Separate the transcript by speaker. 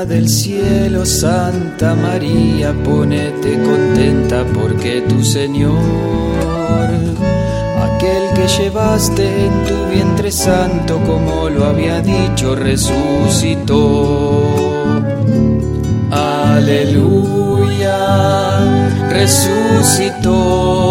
Speaker 1: Reina del cielo, Santa María, ponete contenta porque tu Señor, aquel que llevaste en tu vientre santo, como lo había dicho, resucitó. Aleluya, resucitó.